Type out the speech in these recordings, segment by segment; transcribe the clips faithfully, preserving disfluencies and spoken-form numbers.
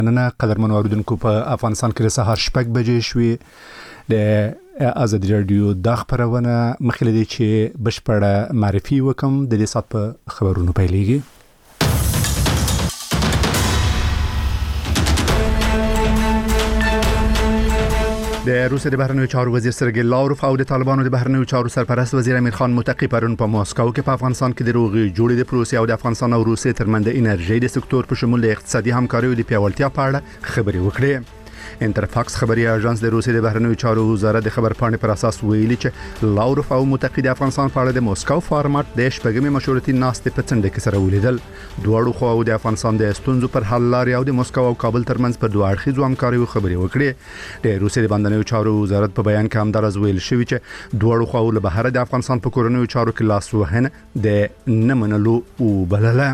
نن قدرمن اوریدونکو په افغانستان کې سهار شپږ بجې شوې د ازادي رادیو د خبرونه مخکې دي چې بشپړه معرفي وکم د دې سات په خبرونو پیلېږي. د روسیې د بهرنیو چارو وزیر سرګی لاوروف او د طالبانو د بهرنیو چارو سرپرست وزیر امیر خان متقی پرون په ماسکو کې په افغانستان کې د روغي جوړې د پروسې او د افغانستان او روسیې ترمنځ د انرژي د سکتور په شمول د اقتصادي همکارۍ او د پیاوړتیا په اړه خبرې وکړې. انټرفاکس خبري اژانس د روسیې د بهرنیو چارو وزارت د خبر پاڼې پر اساس ویلي چې لاوروف او متقی د افغانستان په اړه د موسکو فارمات د شپږمې مشورتي ناستې په څنډه کې سره ولیدل. دواړو خواو د افغانستان د ستونزو پر حل لارې او د موسکو او کابل ترمنځ په دوه اړخیزو همکاریو خبرې وکړې. د روسیې د بهرنیو چارو وزارت په بیان کې همدارس ویل شوی چې دواړو خواو له بهر د افغانستان په کورنیو چارو کې لاس وهنه د نه منلو وبلله.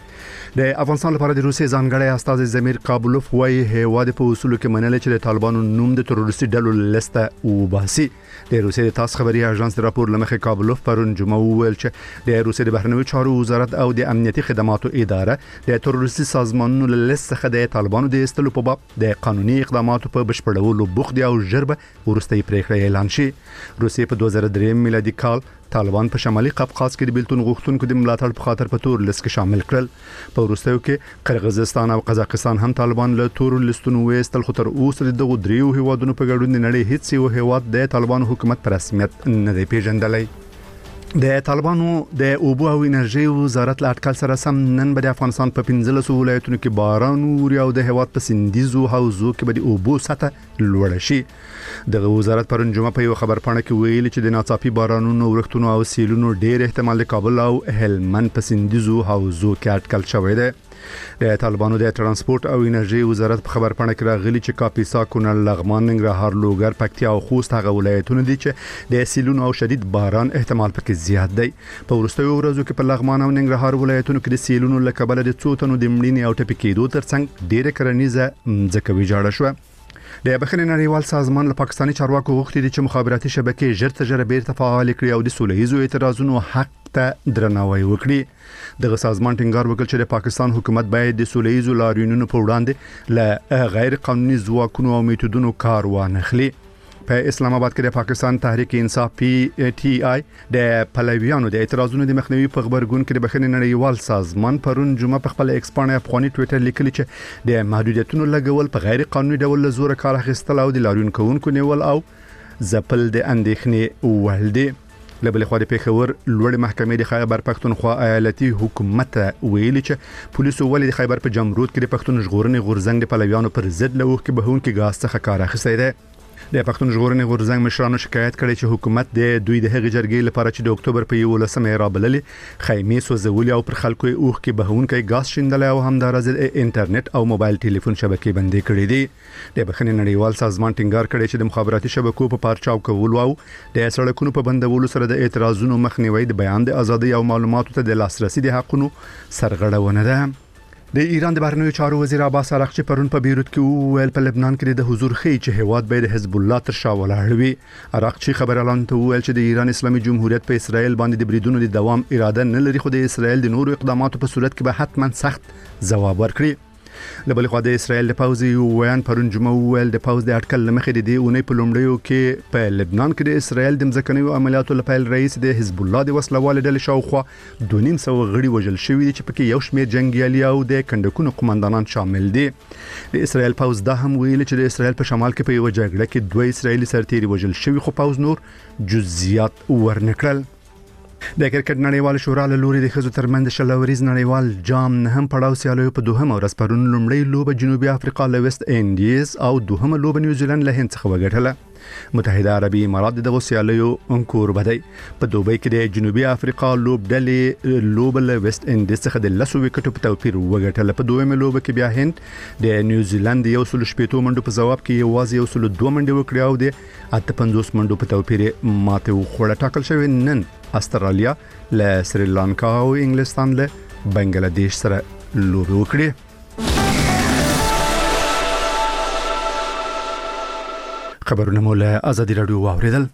د افغانستان لپاره د روسیې ځانګړی استاذ زمیر قابلوف وايي هیواد په اصولو کې منل چې د طالبانو نوم د تروریستي ډلو لسته وباسي. د روسیې د تاس خبري اژانس د راپور لمخې قابلوف پرون جمعه ویل چې د روسیې د بهرنیو چارو وزارت او د امنیتي خدماتو اداره د تروریستي سازمانونو لسته د طالبانو د استلو په باب د قانوني اقداماتو په بشپړولو بوخت او ژربه ورستۍ پریکړه اعلان شي. روسیې په دوه زره درې میلادي کال طالبان په شمالي قفقاز کې د بیلتون غوښتونکو د ملاتړ په خاطر په تور لیست کې شامل کړل. په وروستیو کې قرغیزستان او قزاقستان هم طالبان له تور لیستونو وېستل، خو تر اوسه دغه دریو هیوادونو په ګډون د نړۍ هیڅ یو هیواد د طالبان حکومت پر رسمیت نه دی پیژندلی. د طالبانو د اوبو او انرژي وزارت له اټکل سره سم نن به د افغانستان په پنځلسو ولایتونو کې باران ووري او د هیواد په سندیزو حوزو کې به د اوبو سطح لوړه شي. د وزارت پرون جمعه په یو خبر پاڼه کې ویلي چې د ناڅاپي بارانونو، ورښتونو او سیلونو ډېر احتمال د کابل او هلمند په سندیزو حوزو کې اټکل شوی دی. د طالبانو د ترانسپورت او انرژي وزارت په خبر پاڼه کې راغلي چې کاپیسا، کونړ، لغمان، ننګرهار، لوګر، پکتیا او خوست هغه ولایتونه دي چې د سیلونو او شدید باران احتمال پکې زیات دی. په وروستیو ورځو کې په لغمان او ننګرهار ولایتونو کې د سیلونو له کبله د څو تنو د مړینې او ټپي کېدو ترڅنګ ډېره کرنیزه ځمکه ویجاړه شوه. د بخښنې نړیوال سازمان له پاکستاني چارواکو غوښتي دي چې مخابراتي شبکې ژر تر ژره بیرته فعال کړي او د سولهییزو اعتراضونو حق ته درناوی وکړي. دغه سازمان ټینګار وکړ چې د پاکستان حکومت باید د سولهییزو لاریونونو په وړاندې له غیر قانوني ځواکونو او میتودونو کار وانخلي. په اسلام آباد کې د پاکستان تحریک انصاف پی ټی آی د پلویانو د اعتراضونو د مخنیوي په خبرګون کې د بخښنې نړیوال سازمان پرون جمعه په خپل ایکس پاڼه افغاني ټوئیټر لیکلی چې د محدودیتونو لګول په غیر قانوني ډول له زور کار اخیستل او د لاریون کوونکو نیول او ځپل د اندېښنې وړ دي. له بلې خوا د پېښور لوړې محکمې د خیبر پښتونخوا ایالتي حکومت ویلي چې پولیسو ولې د خیبر په جمرود کې د پښتون ژغورنې غورځنګ د پلویانو پر ضد له اوښکې بهونکي ګاز څخه کار اخیستی دی. د پښتون ژغورنې غورځنګ مشرانو شکایت کړی چې حکومت د دوی د هغې جرګې لپاره چې د اکتوبر په یولسمه رابللې خیمې سوځولې او پر خلکو یې اوښکې بهونکی ګاز شیندلی او همداراز د انټرنیټ او موبایل ټلیفون شبکې بندې کړې دي. د بخښنې نړیوال سازمان ټینګار کړی چې د مخابراتي شبکو په پارچاو کولو او د سړکونو په بندولو سره د اعتراضونو مخنیوی د بیان د ازادۍ او معلوماتو ته د لاسرسي د حقونو سرغړونه ده. د ایران د بهرنیو چارو وزیر عباس عراقچي پرون په بیروت کې وویل په لبنان کې د حضور خي چې هیواد به د حزب الله تر شا ولاړ وي. عراقچي خبر اعلان ته وویل چې د ایران اسلامي جمهوریت په اسرائیل باندې د بریدونو د دوام اراده نه لري، خو د اسرائیل د نورو اقداماتو په صورت کې به حتما سخت ځواب ورکړي. له بلې خوا د اسرائیل د پوځ یو ویان پرون جمعه وویل د پوځ د اټکل لمخې د دې اونۍ په لومړیو کې په لبنان کې د اسرائیل د مځکنیو عملیاتو لپاره رئیس د حزب الله د وسلوال ډلې شاوخوا دوه نیم سوه غړي وژل شوي دي چې پکې یو شمېر جنګیالي او د کندکونو قومندانان شامل دي. د اسرائیل پوځ دا هم ویلي چې د اسرائیل په شمال کې په یو جګړه کې دوه اسرائیلي سرتیري وژل شوي، خو پوځ نور جزئیات ورنکړل. د کرکټ نړیوال شورا له لوري د ښځو ترمنځ شل اوریز نړیوال جام نهم پړاو سیالیو په دوهمه ورځ پرون لومړۍ لوبه جنوبي افریقا له ویسټ انډیز او دوهمه لوبه نیوزیلند له هند څخه وګټله. متحده عربي امارات دغه سیالیو انکور بدی په دوبۍ کې د جنوبي افریقا لوب ډلې لوب له ویسټ انډیز څخه د لسو وکټو په توپیر وګټله. په دویمه لوبه کې بیا هند د نیوزیلند یو سل شپېتو منډو په ځواب کې یوازې یو سل دوه منډې وکړې او د اته پنځوس منډو په توپیر ماته وخوړه. ټاکل شوی نن استرالیا له سریلانکا او انګلستان له بنگلاديش سره لوبه وکړي. خبرونه مو له ازادي رادیو واوریدل.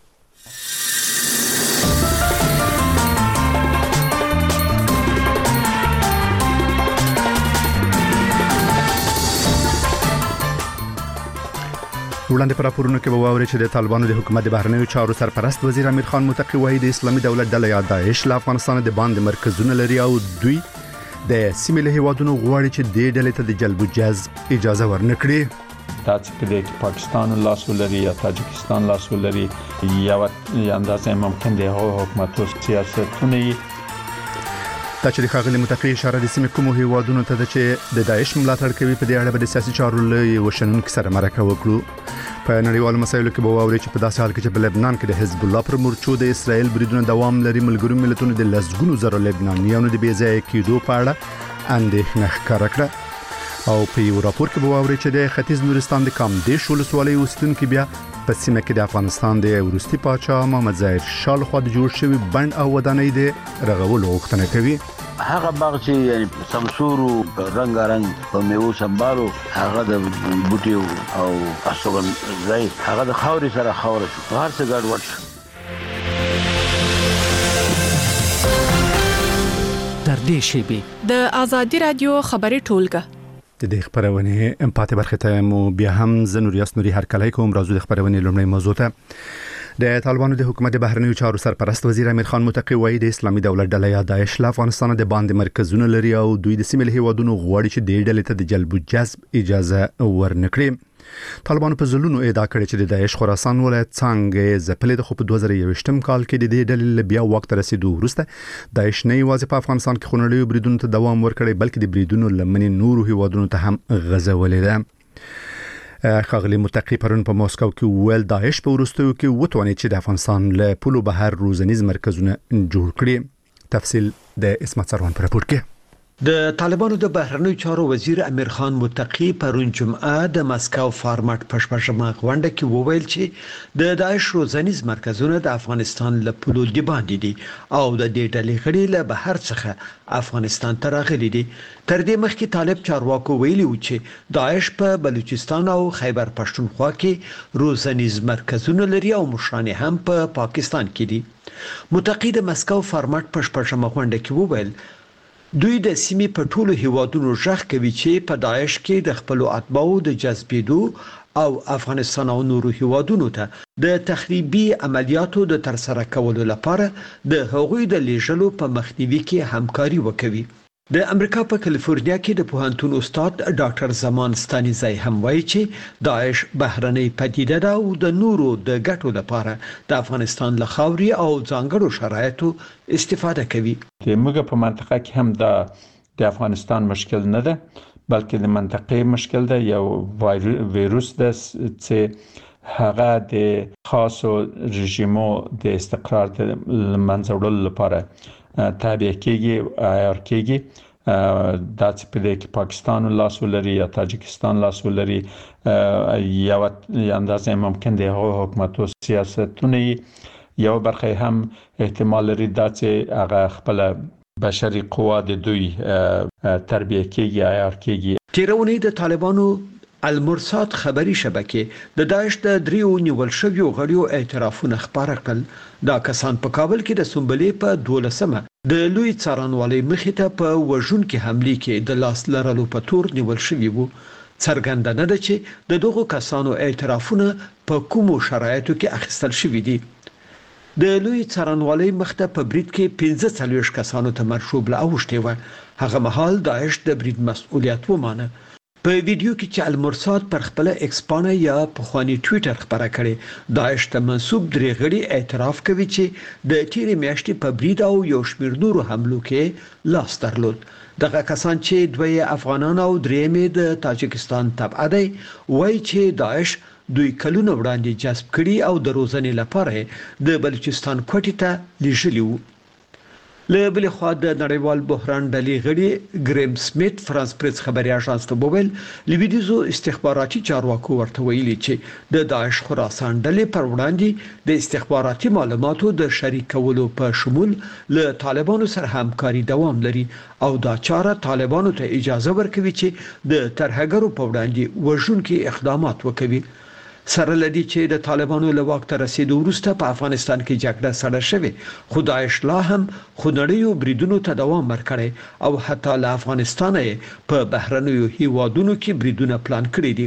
وړاندې پر راپورونو کې به واوري چې د طالبانو د حکومت د بهرنیو چارو سرپرست وزیر امیر خان متقی وایي د اسلامي دولت ډله یا داعش له افغانستان د باندې مرکزونه لري او دوی د سیمې له هیوادونو غواړي چې د ډلې ته د جلب جذب اجازه ورنکړي. دا چې د پاکستان لاس ولري یا تاجکستان لاس ولري یا اندازه ممکن دی حکومت او سیاستونه دا چې ښاغلي متقی اشاره د سیمې کومو هیوادونو ته د چې د داعش ملاتړ کوي په دې اړه به د سیاسي چارو له وشنونکو سره مرکه وکړو. په نړیوالو مسایلو کې به واوري چې په داسې حال کې چې په لبنان کې د حزب الله پر مورچو د اسرائیل بریدونو دوام لري، ملګرو ملتونو د لسګونو زره لبنانیانو د بې ځایه کېدو په اړه اندېښنه ښکاره کړه. او په یو راپور کې به واوري چې د ختیځ نورستان د کامدیش ولسوالۍ اوسیدونکو بیا په سیمه کې د افغانستان د وروستي پاچا محمد ظاهر شاه لخوا د جوړ شوی بند او ودانۍ د رغولو غوښتنه کوي. هغه باغ چې یعنی سمسورو رنگ رنگ په میوه سمبالو هغه د بوټیو او اسوګن ځای هغه د خاوري سره خاور شو، هر څه ګډ وډ شو. تر دې شی د آزادي رادیو خبري ټولګه د دې خبرونه ام پاتې برخه ته مو بیا هم زنور یاسنوري هر کله کوم راځو د خبرونه لومړی موضوع ته. د طالبانو د حکومت د بهرنیو چارو سرپرست وزیر امیر خان متقی وایي د اسلامي دولت ډله یا داعش له افغانستان د باندې مرکزونه لري او دوی د سیمې له هیوادونو غواړي چې د ډلې ته د جلب جذب اجازه ورنکړي. طالبانو په ځلونو ادعا کړې چې د داعش خراسان ولایت څنګه ځپلې د خو په دوه زره یوویشتم کال کې د دې ډلې بیا وخت رسیدو وروسته داعش نه یوازې په افغانستان کې خونړیو بریدونو ته دوام ورکړي بلکې د بریدونو لمنې نورو هیوادونو ته هم غځولې ده. ښاغلي متقی پرون په ماسکو کې ویل داعش په وروستیو کې وتواني چې د افغانستان له پولو بهر روزنیز مرکزونه جوړ کړي. تفصیل د اسمت سروان پر راپور کې. د طالبانو د بهرنیو چارو وزیر امیر خان متقی پرون جمعه د مسکو فارمټ پښپښمه غونډه کې وویل چې د داعش روزنیز مرکزونه د افغانستان له پولو دی باندې دي او د دې ډلې غړي له بهر څخه افغانستان ته راغلي دي. تر دې مخکې طالب چارواکو ویلي و چې داعش په بلوچستان او خیبر پښتونخوا کې روزنیز مرکزونه لري او مشران هم په پاکستان کې دي. متقی د مسکو فارمټ پښپښمه غونډه کې وویل دوی د سیمې په ټولو هیوادونو ژغ کوي چې په داعش کې د خپل اتباعو د جذبېدو او افغانستان او نورو هیوادونو ته د تخریبي عملیاتو د ترسره کولو لپاره د هغوی د لیږلو په مخنیوي کې همکاري وکوي. د امریکا په کالیفورنیا کې د پوهنتون استاد ډاکټر زمان ستانیزای هم وایي چې داعش بهرنۍ پدیده ده او د نورو د ګټو لپاره د افغانستان له خاوري او ځانګړو شرایطو استفاده کوي. موږ په منطقه کې هم د د افغانستان مشکل نه ده بلکې د منطقې مشکل ده، یو ویروس ده چې هغه د خاصو رژیمو د استقرار د منځ وړلو لپاره تابع کېږي عیار کېږي. دا چې په دې کې پاکستان لاس ولري یا تاجکستان لاس ولري یا اندازه ممکن دی حکومت او سیاستونه یو برخه هم احتمال لري دا چې هغه خپل بشري قوا د دوی تربیه کېږي عیار کېږي. تیرونی د طالبانو المرصاد خبري شبکې د داعش د دریو نیول شویو غړیو اعترافونه خبره کړل. دا کسان په کابل کې د سنبلې په دولسمه د لوی څارنوالۍ مخې ته په وژونکو حمله کې د لاس لرلو په تور نیول شوی وو. څرګنده نه ده چې د دغو کسانو اعترافونه په کومو شرایطو کې اخیستل شوی دي. د لوی څارنوالۍ مخته په برید کې پنځه څلوېښت کسانو ته مرشوب لا اوښتي و. هغه مهال داعش د برید مسؤلیت ومانه. په ویډیو کې چې المرصاد پر خپل ایکس پاڼه یا په خواني ټوئیټر خبره کړې داعش ته منسوب درې غړي اعتراف کوي چې د تیرې میاشتې په برید او یو شمېر نورو حملو کې لاس درلود. دغه کسان چې دوی افغانان او درېمې د تاجکستان تبع دي وایي چې داعش دوی کلونه وړاندې جذب کړي او د روزنې لپاره د بلوچستان کوټې ته لیږلي وو. له بل خوا د نړیوال بحران ډلې غړي ګریم سمیت فرانس پریس خبري اژانس ته وویل لویدیزو استخباراتي چارواکو ورته ویلي چې د داعش خراسان ډلې پر وړاندې د استخباراتي معلوماتو د شریکولو په شمول له طالبانو سره همکاري دوام لري او دا چاره طالبانو ته اجازه ورکوي چې د ترهګرو په وړاندې وژونکي اقدامات وکړي. سره لدی چې د طالبانو له واک ته رسیدو وروسته په افغانستان کې جګړه سړه شوه خو داعش لا هم خونړیو بریدونو ته دوام ورکړي او حتی له افغانستانه په بهرنیو هیوادونو کې بریدونه پلان کړي دي.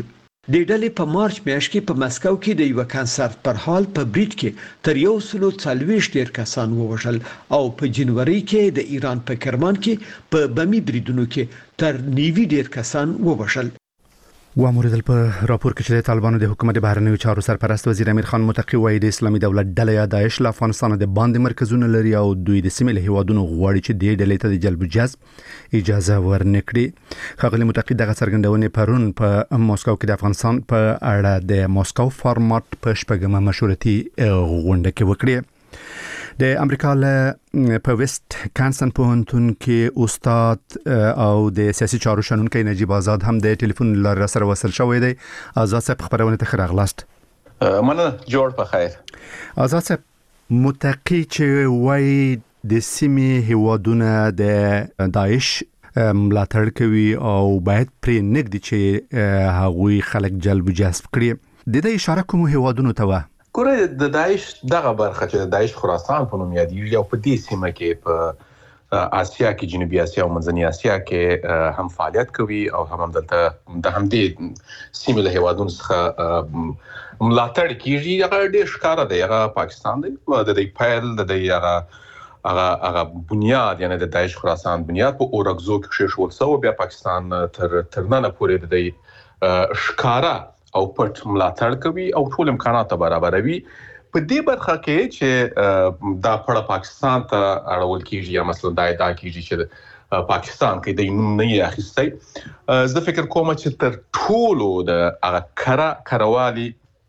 د ډلې په مارچ میاشت کې په مسکو کې د یو کانسرت پر حال په بریټ کې تر یو سلو څلويښت ډیر کسان ووژل او په جنوري کې د ایران په کرمان کې په بمی بریدونو کې تر نیوي ډیر کسان ووژل. واموردل په راپور کې چې طالبانو د حکومت بهرنیو چارو سرپرست وزیر امیر خان متقی وایي د اسلامي دولت ډله یا داعش له افغانستان د باندې مرکزونه لري او دوی د سیمې له هیوادونو غواړي چې د ډلې ته د جلب جذب اجازه ورنکړي. ښاغلي متقی دغه څرګندونې پرون په موسکو کې د افغانستان په اړه د موسکو فارمات په شپږمه مشورتي غونډه کې وکړه. د امریکا له په ویسټ کانسن پوهنتون کې استاد او د سیاسي چارو شنونکي نجیب آزاد هم د ټلیفون لاره سره وصل شوی دی. آزاد صاحب خبرونه ته راغلاست. مننه جوړ په خیر. آزاد صاحب متقی چې وای د سیمې هیوادونه د داعش ملاتړ کوي او باید پرې نګدي چې هغوی خلک جلب جذب کړي. د دې اشاره کوم هیوادونو ته و ګوره د داعش دغه برخه چې د داعش خراسان په نوم یادېږي او په دې سیمه کې په آسیا کې جنوبي آسیا او منځنۍ آسیا کې هم فعالیت کوي او هم دلته د همدې سیمې له هیوادونو څخه ملاتړ کیږي. هغه ډېر ښکاره دی، هغه پاکستان دی، د دې پیل د دې هغه هغه هغه بنیاد یعنی د داعش خراسان بنیاد په اورګزو کې شول سو بیا پاکستان تر تر نن پورې د دې ښکاره او پټ ملاتړ کوي او ټول امکانات برابروي. په دې برخه کې چې دا پړه پاکستان ته اړول کیږي یا مثلا دا ادعا کیږي چې پاکستان کې د نوم نه یې اخیستی، زه فکر کوم چې تر ټولو د هغه کره کروالي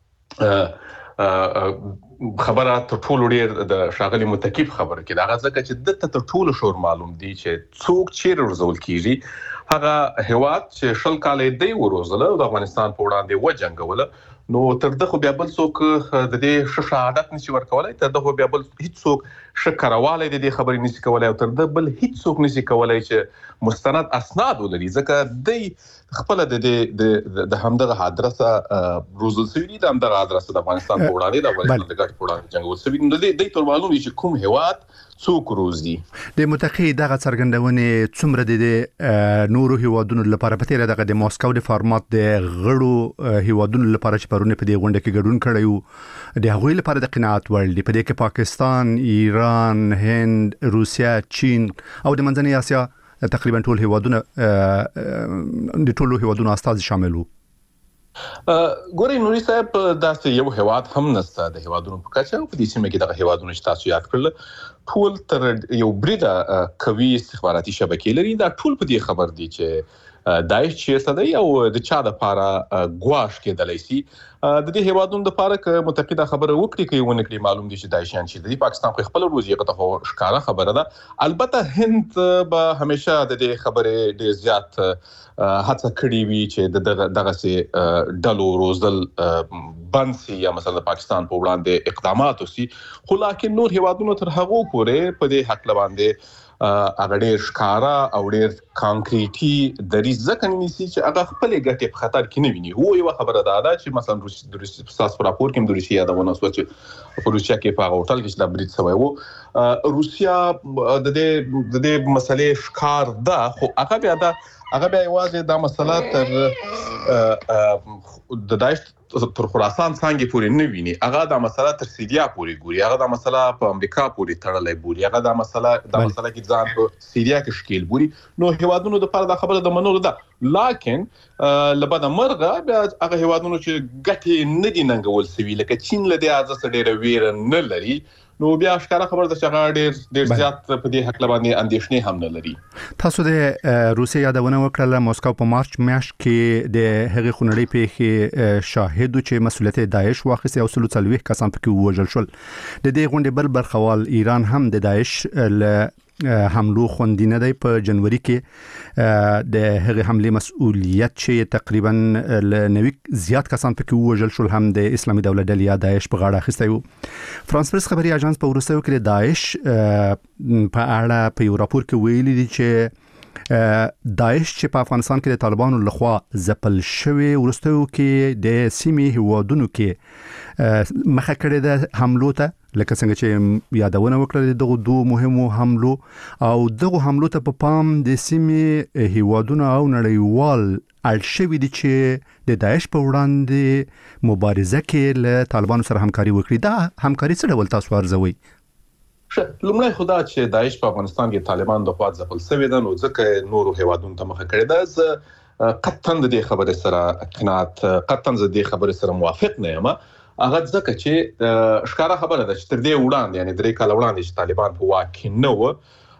خبره تر ټولو ډیر د شاغلي متقیب خبره کې دا ځکه چې د تر ټولو شور معلوم دی چې څوک چیرې ورزول کیږي. هغه هواد چې شل کالې دی وروزله د افغانستان په وړاندې و جنگوله، نو تر دغه بیا بل څوک د دې ښه شهادت نشي ورکولای، تر دغه بیا بل هیڅ څوک ښه کارواله د دې خبرې نشي کولای او تر دغه بل هیڅ څوک نشي کولای چې مستند اسناد ولري، ځکه د خپل د د د همدغه ادرسه روزل سوي د همدغه ادرسه د افغانستان په وړاندې د افغانستان د ګټ په وړاندې جنگول سوي، نو د دې تر معلومه چې کوم هواد څوک روزي. د متقی دغه څرګندونې څومره د نورو هیوادونو لپاره په تیر دغه د موسکو د فارمات د غړو هیوادونو لپاره چې پرونه په دې غونډه کې ګډون کړی د هغوی لپاره د قناعت وړ دی. په دې کې پاکستان، ایران، هند، روسیا، چین او د منځنۍ آسیا تقریبا ټول هیوادونه د ټولو هیوادونو استازي شامل وو. ګورئ نوري صاحب داسې یو هیواد هم نشته د هیوادونو په کچه په دې سیمه کې دغه هیوادونه چې تاسو یاد کړل ټول تر یو بریده قوي استخباراتي شبکې لري. دا ټول په دې خبر دي چې داعش چیرته دی او د چا د پاره ګواښ کېدلی شي. د دې هیوادونو د پاره ک متقیده خبره وکړي کوي ونه کړي معلوم دي چې داعشیان چې د پاکستان په خپل روزي غته خو ښکارا خبره ده. البته هند به همیشه د دې خبره ډیر زیات هڅه کړې وي چې دغه دغه سي ډلو روزل بنسي یا مثلا پاکستان په وړاندې اقدامات وسی، خو لکه نور هیوادونو تر هغه پورې په دې حق لباندې هغه ډیر ښکارا او ډیر کانکریټي د ریزه کنيسي چې هغه خپل ګټې په خطر کې نه ویني. هو یو خبره ده چې مثلا روسي د روسي په اساس راپور کې د روسي یادونه وسو چې په روسیا کې په هوټل کې د بریټ سوی وو. روسیا د دې د دې مسلې ښکار ده، خو هغه بیا دا هغه بیا یوازې دا مسله تر د داعش تر خراسان څنګه پورې نه ویني، هغه دا مسله تر سیریا پورې ګوري، هغه دا مسله په امریکا پورې تړلې ګوري، هغه دا مسله دا مسله کې ځان په سیریا کې شکیل ګوري. نو هیوادونو د لپاره دا خبره د منلو ده، لیکن لبدا مرغه بیا هغه هیوادونو چې ګټې نه دي ننګول سوي لکه چین له دې ارزښت ډېر ویره نه لري، نو بیا ښکاره خبره ده چې هغه ډېر ډېر زیات په دې حق باندې اندېښنې هم نه لري. تاسو د روسیې یادونه وکړه موسکو په مارچ میاشت کې د هغې خونړۍ پیښې شاهد چې مسؤلیت داعش واخیسته او سلو څلوېښت کسان پکې ووژل شول. د دې غونډې بل برخوال ایران هم د داعش له حملو خوندینه دی. په جنوري کې د هغې حملې مسؤلیت چې تقریبا له نوي زیات کسان پکې ووژل شول هم د اسلامي دولت ډلې یا داعش په غاړه اخیستی و. فرانس پریس خبري اژانس په وروستیو کې د داعش په اړه په یو راپور کې ویلي دي چې داعش چې په افغانستان کې د طالبانو لخوا ځپل شوی وروستیو کې د سیمې هیوادونو کې مخه کړې ده حملو ته، لکه څنګه چې یادونه وکړه دغه دوه مهمو حملو او دغه حملو ته په پام د سیمې هیوادونو او نړیوال اړ شوي دي چې د داعش په وړاندې مبارزه کې له طالبانو سره همکاري وکړي. دا همکاري څه ډول تاسو ارزوي؟ لومړی خدا چې داعش په افغانستان کې طالبان د خوا ځپل شوی ده، نو ځکه نورو هیوادونو ته مخه کړې ده. زه قطعاً د دې خبرې سره قناعت قطعاً د دې خبرې سره موافق نه یم. هغه ځکه چې ښکاره خبره ده چې تر دې وړاندې یعنی درې کاله وړاندې چې طالبان په واک کې نه و،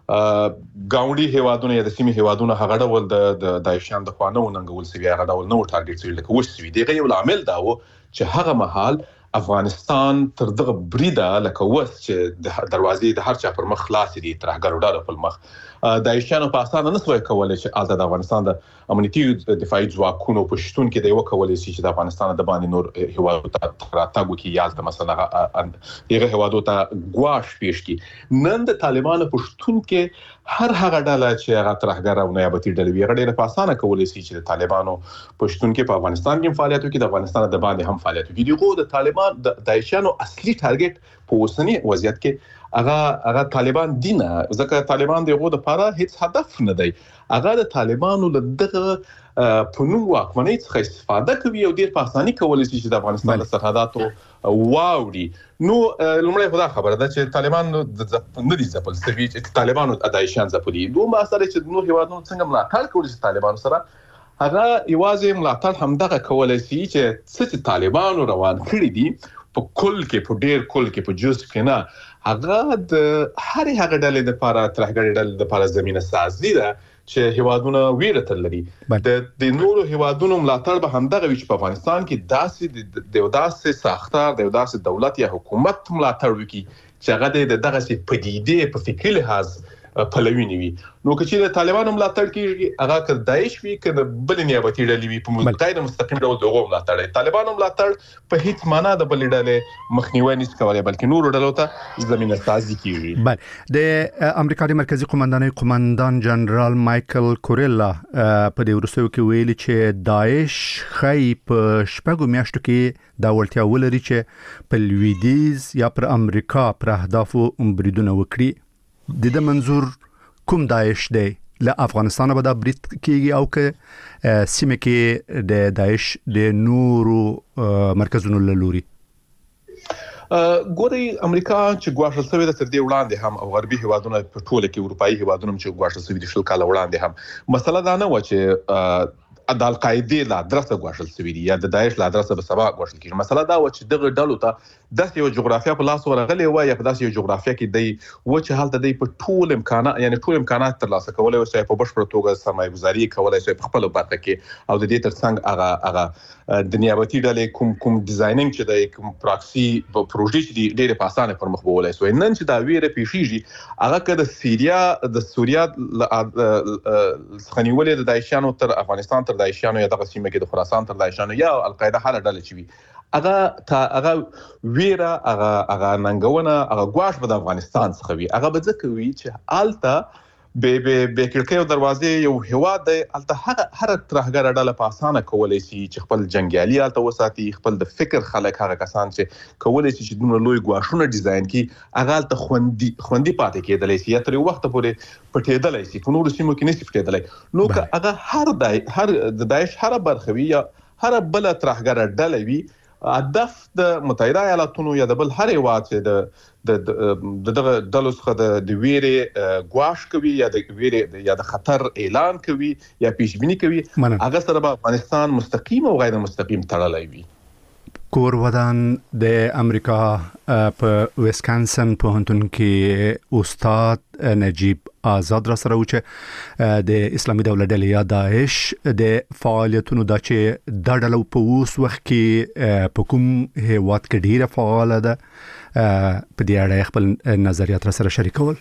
ګاونډي هیوادونه یا د سیمې هیوادونه هغه ډول د داعشیان د خوا نه وننګول شوي، هغه ډول نه و ټارګټ شوي لکه وشوي. دغه یو عامل دا و چې هغه مهال افغانستان تر دغه بریده لکه وس چې د دروازې د هر چا پر مخ خلاص دي، ترهګرو ډاره پر مخ داعشیانو په اسانه نه سوی کولای چې آزاد افغانستان د امنیتي دفاعي ځواکونو په شتون کې دی وکولای شي چې د افغانستان د باندې نور هیوادو ته راتګ وکړي، یالته مثلا هغه هیوادو ته ګواښ پیښ کړي. نن د طالبانو په شتون کې هر هغه ډله چې هغه ترهګر او نیابتي ډلې وي، هغه ډېر په اسانه کولای شي چې د طالبانو په شتون کې په افغانستان کې فعالیت وکړي، د افغانستان د باندې هم فعالیت وکړي. دغه د طالبان د داعشانو اصلي ټارګټ په اوسنی وضعیت کې هغه هغه طالبان دي نه، ځکه طالبان دغه د لپاره هیڅ هدف نه دی. هغه د طالبانو له دغه په نوم واکمنۍ څخه استفاده کوي او ډېر په اسانۍ کولای شي چې د افغانستان د سرحداتو واوړي. نو لومړی خدا خبره ده چې طالبان نه دي ځپل شوي، چې طالبانو داعشیان ځپلي. دومره اثر چې نور هیوادونو څنګه ملاتړ کوي چې طالبانو سره هغه یوازې ملاتړ همدغه کولای شي چې څه طالبانو روان کړی دي په کل کې په ډیر کل کې په جز کې نه، هغه د هر هغه ډلې د لپاره ترهګرۍ ډلې د لپاره زمينه سازي ده چې هیوادونه ویره تل لري. د د نورو هیوادونو ملاتړ به همدغه وي چې په افغانستان کې داسې د داسې ساختار د داسې دولت یا حکومت ملاتړ وکړي چې هغه د دغه سي پدیدې په فکري لحاظ پلوي نیوي. نو که چې طالبانو ملاتړ کیږي، هغه که داعش وي که بل نیابتي ډلې وي، په متقاعد مستقیم ډول دغه ملاتړ. طالبانو ملاتړ په هیڅ معنا د بل ډلې مخنیوي نشي کولای، بلکې نورو ډلو ته زمينه سازي کیږي. بله، د امریکا د مرکزی قومندانۍ قومندان جنرال مایکل کورلا په دې وروستیو کې ویلي چې داعش خای په شپږو میاشتو کې دا وړتیا ولري چې په لویدیز یا پر امریکا پر اهدافو بریدونه وکړي. د دې منظور کوم داعش دی؟ له افغانستان به دا برید کیږي او که سیمه کې د داعش د نورو مرکزونو له لوري؟ ګوري امریکا چې ګواښل شوی د تر دې وړاندې هم او غربي هیوادونه په ټوله کې اروپאי هیوادونه چې ګواښل شوی د شل کال وړاندې هم مسله دا نه و چې د القاعده لا درسه ګواښل شوی دی یا د داعش لا درسه به سبا ګواښل کیږي. مسله دا و چې دغه ډلو ته د یو جغرافیه په لاس ورغلی و یا په داسې یو جغرافیه کې دی و چې حالت دی په ټول امکانات یعنی ټول امکانات تر لاسه کولای او په بشپړ توګه سرمایه گذاري کولای شي په خپل برخه کې او د دې ترڅنګ هغه هغه د نیابتي ډلې کوم کوم ډیزاینینګ چې د کوم پراکسي پروژې چې ډېر په اسانه پر مخ بولای شي. نن چې دا ویره پیښیږي هغه که د سیریا د سوریا خنیولې د داعشانو تر افغانستان تر داعشانو یا دغه سیمه کې د خراسان تر داعشانو یا القاعده هر ډله چې وي هغه تا هغه ویره هغه هغه ننګونه هغه ګواښ به د افغانستان څخه وي. هغه به ځکه وي چې آلته به به به کړکۍ دروازې یو هواد دی، آلته هغه هر ترهګر ډله په اسانه کولای شي چې خپل جنگیالي آلته وساتي، خپل د فکر خلک هغه کسان چې کولای شي چې دومره لوی ګواښونه ډیزاین کړي هغه آلته خوندي خوندي پاتې کېدلی شي یا تر یو وخته پورې پټېدلی شي، په نورو سیمو کې نشي پټېدلی. نو که هغه هر دای هر د داعش هر برخه وي یا هر بل ترهګر ډله وي، هدف د متحده ایالاتونو یا د بل هر هیواد چې د د دغه ډلو څخه د ویرې ګواښ کوي یا د ویرې یا د خطر اعلان کوي یا پیشبینی کوي، هغه سره به افغانستان مستقیم او غیر مستقیم تړلی وي. کور ودان د امریکا په ویسکانسن پوهنتون کې استاد نجیب آزاد را سره و چې د اسلامي دولت ډلې یا داعش د فعالیتونو دا چې دا ډله په اوس وخت کې په کوم هیواد کې ډیره فعاله ده په دې اړه خپل نظریات را سره شریکول.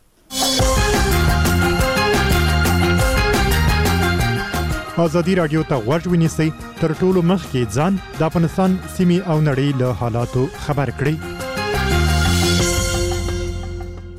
آزادی رادیو ته غوږ ونیسئ، تر ټولو مخکې ځان د افغانستان سیمې او نړۍ له حالاتو خبر کړئ.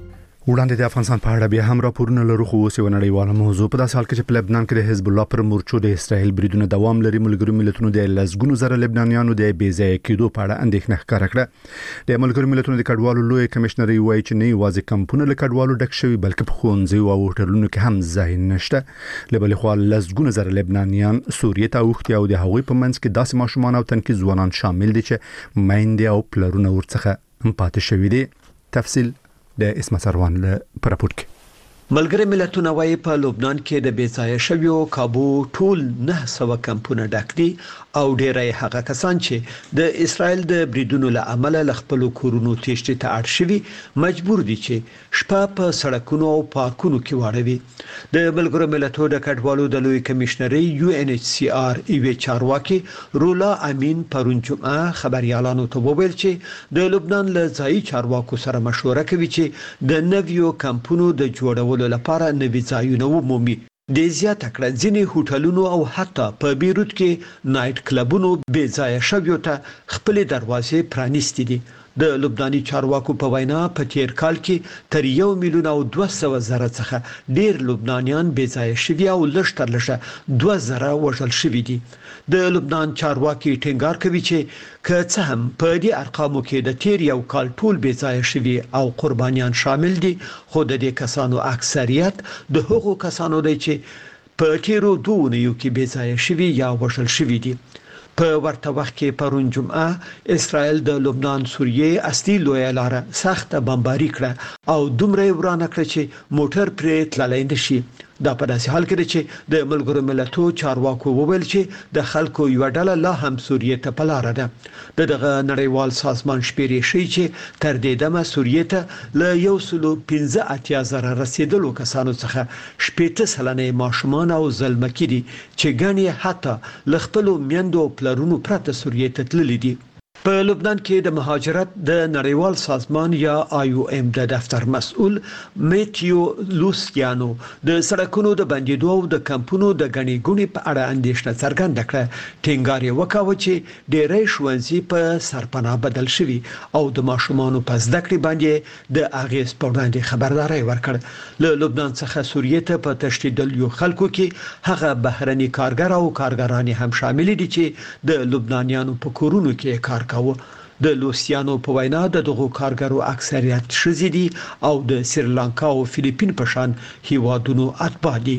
وړاندې د افغانستان په اړه بیا هم راپورونه لرو خو اوس یو نړیواله موضوع په داسې حال کې چې په لبنان کې د حزب الله پر مورچو د اسرائیل بریدونه دوام لري. ملګرو ملتونو د لسګونو زره لبنانیانو د بې ځای کېدو په اړه اندېښنه ښکاره کړه. د ملګرو ملتونو د کډوالو لوی کمشنر وایي چې نه یوازې کمپونه له کډوالو ډک شوي بلکې په ښوونځیو او هوټلونو کې هم ځای نشته. له بلې خوا لسګونو زره لبنانیان سوریې ته اوښتي او د هغوی په منځ کې داسې ماشومان او تنکي ځوانان شامل دي چې میندې او پلرونه ورڅخه پاتې شوي دي. تفصیل د اسمت سروان له پرپورت کې. ملګری ملتونه وايي په لبنان کې د بې ځای شویو کابو ټول نه سو کمپونه ډک دي او ډیری هغه کسان چې د اسرائیل د بریدونو له امله ل خپل کورونو تېشتې ته اړ شوي مجبور دي چې شپه په سړکونو او پارکونو کې واړوي. د ملګرو ملتونو د کډوالو د لوی کمشنري یو ان ایچ سی آر ایوي چارواکي رولا امین پرون جمعه خبريالانو ته وویل چې د لبنان له ځایي چارواکو سره مشوره کوي چې د نویو کمپونو د جوړولو لپاره نوي ځایونه ومومي. د زیاته کړه ځینې هوټلونو او حتی په بیروت کې نایټ کلبونو بې ځای شویو ته خپل دروازې پرانیستي دي. د لبناني چارواکو په وینا په تیر کال کې تر یو میلیون او دوه سوه زره څخه ډیر لبنانیان بې ځای شوي او لږ تر لږه دوه زره وژل شوي دي. د لبنان چارواکي ټینګار کوي چې که څه هم په دې ارقامو کې د تیر یو کال ټول بې ځای شوي او قربانیان شامل دي خو د دې کسانو اکثریت د هغو کسانو دی چې په تیرو دوه نیو کې بې ځای شوي یا وژل شوي دي. په ورته وخت کې پرون جمعه اسرائیل د لبنان سوریې اصلي لویه لار سخت بمباري کړه او دومره ورانه کړه چې موټر پرې تللی نشي. دا په داسې حال کې چې د ملګرو ملتونو چارواکو وویل چې د خلکو یو ډله لا هم سوریې ته په لار ده. دغه نړیوال سازمان شمیرې شي چې تر دې دمه سوریې ته له یو سلو پنځه اتیا زره رسیدلو کسانو څخه شپږ سلنه ماشومان او زلمکي دي چې ګڼي حتی ل خپل میندو پلرونو پرته سوریې ته تللي دي. په لبنان کې د مهاجرت د نړیوال سازمان یا آی او ام د دفتر مسؤل میتیو لوسیانو د سړکونو د بندیدو او د کمپونو د غني ګونی په اړه اندېښنه څرګنده کړه. ټینګار یې وکاوه چې ډېری ښوونځي په سرپناه بدل شوي او د ماشومانو په زده کړې باندې د اغیز په وړاندې خبرداري ورکړ. له لبنان څخه سوریې ته په تشدید یو خلکو کې هغه بهرني کارګر او کارګران هم شامل دي چې د لبنانیانو په کورونو کې کار کوي. د لوسیانو په وینا د دغو کارګرو اکثریت ښځې دي او د سریلانکا او فلیپین په شان هیوادونو اتباع دي.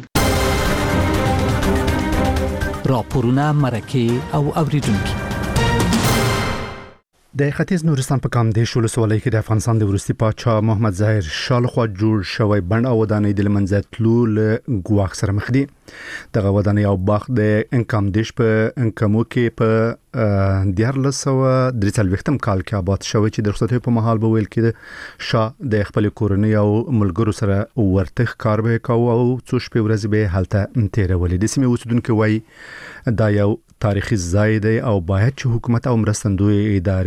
راپورونه مرکه او اوریدونکو د ختیځ نورستان په کامدیش ولسوالۍ کې د افغانستان د وروستي پاچا محمد ظاهر شاه لخوا جوړ شوی بند او ودانۍ د لمنځه تلو له ګواښ سره مخ دي. دغه ودانۍ او باغ د کامدیش په انکمو کې په دیارلس سوه درې څلوېښتم کال کې آباد شوی چې د رخصتۍ په مهال به ویل کېده شاه د خپل کورنۍ او ملګرو سره ورته ښکار به کاوه او څو شپې ورځې به هلته تېرولې. د سیمې اوسیدونکو وایي دا یو تاریخي ځای دی او باید چې حکومت او مرستندوی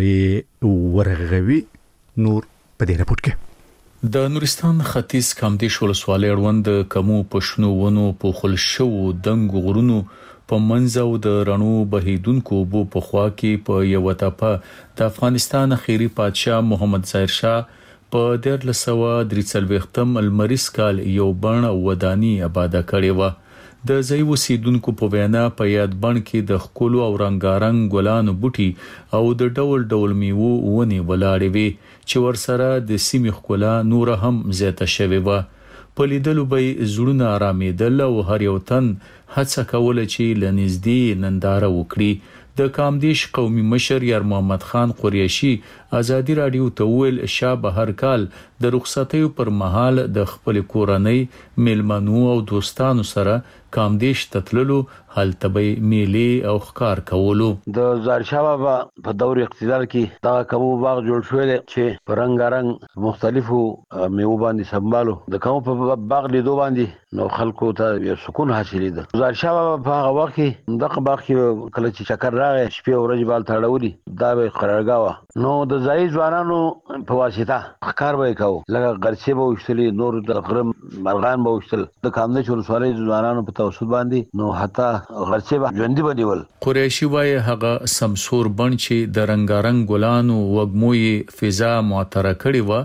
ادارې ورغوي. نور په دې راپور کې د نورستان ختیځ کامدیش ولسوالۍ اړوند د کمو پښنو ونو په خل شو دنګ غرونو په منځو د رڼو بهیدونکو بو په خوا کې په یو ټاپه د افغانستان اخیری پادشاه محمد ظاهر شاه په دیارلس سوه درې څلوېښتم المریز کال یو بڼ ودانی آباد کړی و. د ځای اوسیدونکو په وینا په یاد بڼ کې د خکولو او رنگارنګ ګلانو بوټي او د ډول ډول میوو ونې ولاړې وي چې ورسره د سیمې ښکلا نور هم زیاته شوې وه. په لیدلو به زړونه آرامېدل او هر یو تن هڅه کوله چې له نږدې ننداره وکړي. د کامدیش قومي مشر یار محمد خان قریشي ازادي رادیو ته ویل شاه به هر کال د رخصتیو پر مهال د خپل کورنۍ میلمنو او دوستانو سره کامدیش تتللو هلته به میلې او ښکار کولو. د ظاهر شاه بابا په دور اقتدار کې دا کومو باغ جوړ شوی دی چې په رنگارنګ مختلفو میوو باندې سمبالو د کومو په باغ لیدو باندې نو خلکو ته یو سکون حاصلې ده. ظاهر شاه بابا په هغه وخت کې دغه باغ کې کله چې چکر راغی شپې ورځې بال تړولي دا به قرارګاه وه نو د ځایي ځوانانو په واسطه ښکار به یې کوو لکه غرڅې به وشتلې نور د غره مرغان به وشتل د کامدیش ولسوالۍ ځوانانو په توسط باندې نو حتی غرڅې به ژوندي به نیول. قریشي وایي هغه سمسور بڼ چې د رنګارنګ ګلانو وږمو یې فضا معطره کړې وه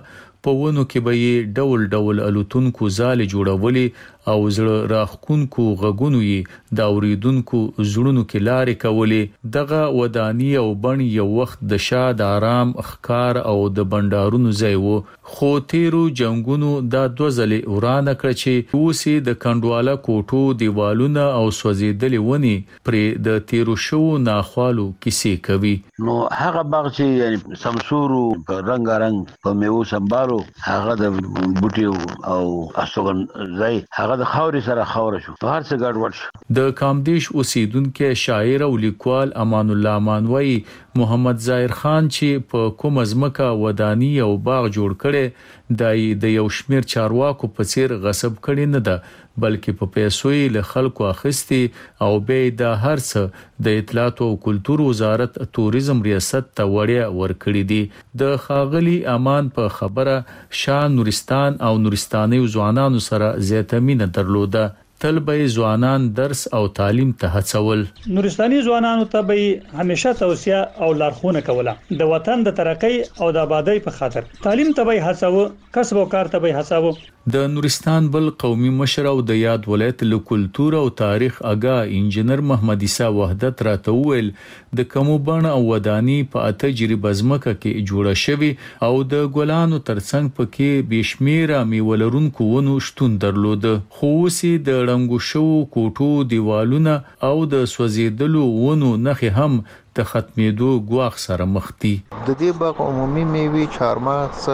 په ونو کې به یې ډول ډول الوتونکو ځالې جوړولې او زړه راخونکو غږونو یې د اوریدونکو زړونو کې لارې کولې. دغه ودانی او بڼ یو وخت د شاد آرام ښکار او د بندارونو ځای و، خو تیرو جنگونو دا دوه ځلې ورانه کړه چې اوس د کنډواله کوټو دیوالونه او سوځېدلې ونې پرې د تیرو شو ناخوالو کیسې کوي. نو هغه باغ چې یعنی سمسورو په رنگارنګ په میوو سمبالو هغه د بوټي او استوګن ځای هغه د خاوري سره خاور شو، هر څه ګډوډ شو. د کامدیش اوسیدونکو شاعر او لیکوال امان الله مانوي محمد ظاهر خان چې په کوم ازمکه ودانی او باغ جوړ کړي دای د یو شمیر چارواکو په څیر غصب کړي نه ده، بلکې په پیسو یې له خلکو اخیستي او به د هر څه د اطلاعات او کلتور وزارت توریزم ریاست ته وړیا ورکړي دي. د خاغلی امان په خبره شاه نورستان او نورستاني ځوانانو سره زیاته مینه درلوده. تل به ځوانان درس او تعلیم ته هڅول. نورستاني ځوانانو ته به همیشه توصیه او لارښوونه کوله د وطن د ترقۍ او د آبادی په خاطر. تعلیم ته به هڅاوه، کسب او کار ته به هڅاوه. د نورستان بل قومي مشر او د یاد ولایت له کلتور او تاریخ اگا انجنیر محمد عیسی وحدت راته ویل د کومو بڼ او ودانی په تجربه ځمکه کې جوړه شوی او د ګلانو ترڅنګ پکې بشمیره میولرونکو ونو شتون درلود، خو اوسې د رنګو شو کوټو دیوالونه او د سوځېدلو ونو نخې هم د ختمېدو ګواښ سره مخ دي. د دې باغ عمومي میوې چارمغز،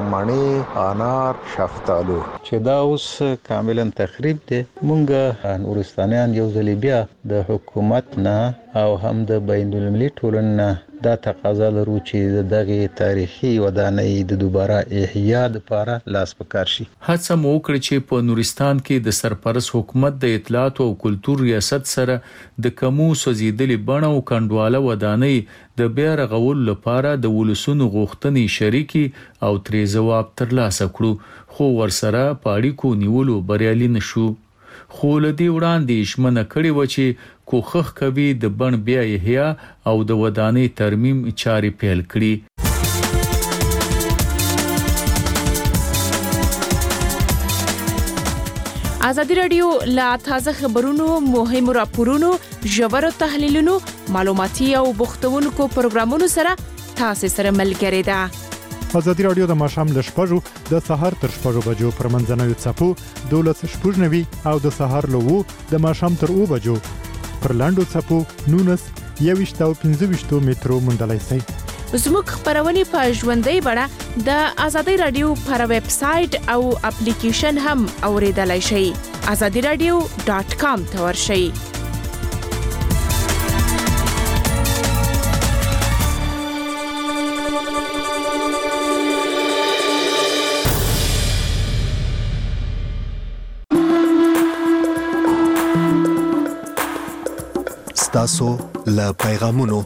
مڼې، انار، شفتالو چې دا اوس کاملا تخریب دي. مونږ نورستانیان یو ځل بیا د حکومت نه او هم د بین المللي ټولنې نه دا تقاضا لرو چې دغه تاریخي ودانۍ د دوباره احیا لپاره لاس پکار شي. هڅه مو وکړه چې په نورستان کې د سرپرست حکومت د اطلاعات او کلتور ریاست سره د کومو سوځېدلې بڼ او کنډواله ودانۍ د بیا رغول لپاره د ولسونو غوښتنې شریکي او ترې ځواب ترلاسه کړو، خو ورسره په اړیکو نیولو بریالي نشو. خو لدی وړاندې شمنه کړي و چې کوخخ کوي د بڼ بیا احیا او د ودانۍ ترمیم چارې پیل کړي. ازادي رادیو لا تازه خبرونو، مهمو راپورونو، ژورو تحلیلونو، معلوماتي او بوختونکو پروګرامونو سره تاسو سره ملګری ده. ازادي رادیو د ماښام له شپږو د سهار تر شپږو بجو پر منځنوي څپو دولس شپږ نوي او د سهار له وو د ماښام تر اوه بجو پر لاندو څپو نونس یويشت او پنځه ویشت مترو موندلای شئ. زموږ خبرونه په ژوندۍ بڼه د ازادي رادیو پر ویب سټ او اپلیکیشن هم اوریدلای شئ. azadi radio dot com ته ورشئ. تاسو له پیغامونو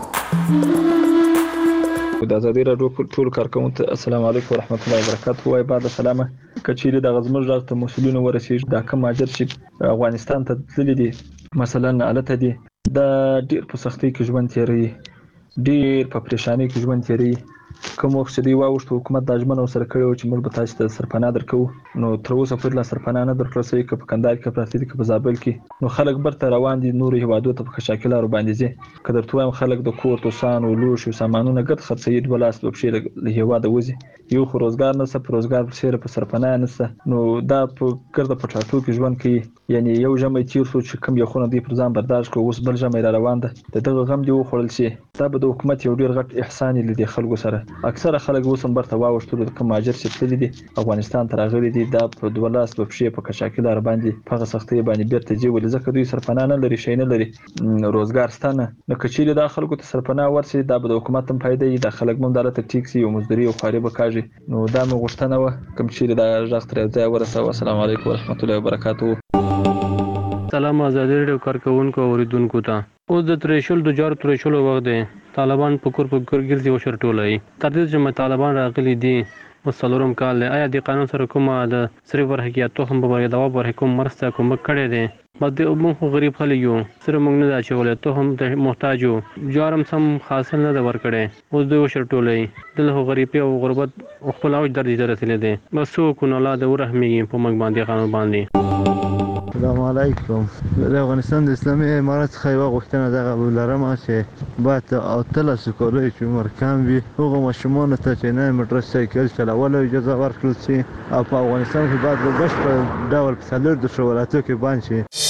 د ازادي رادیو ټول کارکونکو ته السلام علیکم ورحمت الله وبرکاته. وای بعد سلامه کچېری د غزمر راغ ته مسولینو ورسېږي دا کوم اجر چې افغانستان ته تللی دي مثلا الته دي د ډیر په سختۍ کې ژوند تیری، ډیر په پریشانی کې ژوند تیری. کوم وخت چې دی واوښت حکومت د اجمن سره کړو چې موږ به تاسو ته سرپناه درکو، نو تر اوسه پورې لا سرپناه نه درکړل شوی که په کندهار کې پراته دي که په زابل کې. نو خلک برته روان دي نور هیوادو ته په شاکلارو باندې ځي. که درته وایم خلک د کور توسان او لوښ او سامانونه ګټ خرڅوي د بلاس په شیر له هیواده وځي، یو خو روزګار نشته، په روزګار په شیر په سرپناه نشته. نو دا په ګرده په ټاټو کې ژوند کوي. یعنی یو ژمې تیر شو چې کوم یو خونه دی پر ځان برداشت کړو، اوس بل ژمې را روان ده، د دغه غم دی وخوړل شي. دا به د حکومت یو ډیر غټ احسان لیدي خلکو سره. اکثره خلک اوس هم برته واوښتل کوم اجر چې تللی دي افغانستان ته راغلي دي دا په دوه لاس په پښې په کشاکلار باندې په هغه سختۍ باندې بیرته ځي، ولې ځکه دوی سرپناه نه لري، شی نه لري، روزګار ستانه. نو کچېرې دا خلکو ته سرپناه ورسي دا به د حکومت هم فایده وي، دا خلک هم دلته ټیکس او مزدوري او خواري به کاږي. نو دا مې غوښتنه وه کوم چېرې دا غږ تر ځای ورسوه. السلام علیکم ورحمت الله وبرکاته. سلام ازادي رادیو کارکونکو اوریدونکو ته. اوس د تریشل د جار تریشل وخت دی. طالبان په کور په کور ګرځي او شرټولای. تر دې چې طالبان راغلي دي وسلورم کال دی. آیا د قانون سره کومه د سری برخه یا توهم په باره دا ور کوم مرسته کوم کړي دي؟ بده موږ غریب خلک یو سره موږ نه دا چولې ته هم ته محتاج یو جارم سم حاصل نه ور کړي اوس دوی شرټولې دله غریبي او غربت خپل او درجه درته دي بس کو نه اولاد ورحمي په موږ باندې قانون باندې. السلام علیکم. د افغانستان د اسلامي امارت څخه یو غوښتنه ده لرم چې باید او تل سکولې چې عمر کم وي هغه ماشومان ته چې نه موټر سایکل چلول اجازه ورکړل شي او په افغانستان کې باید په بشپړ ډول په څلور د شولاتو کې باندې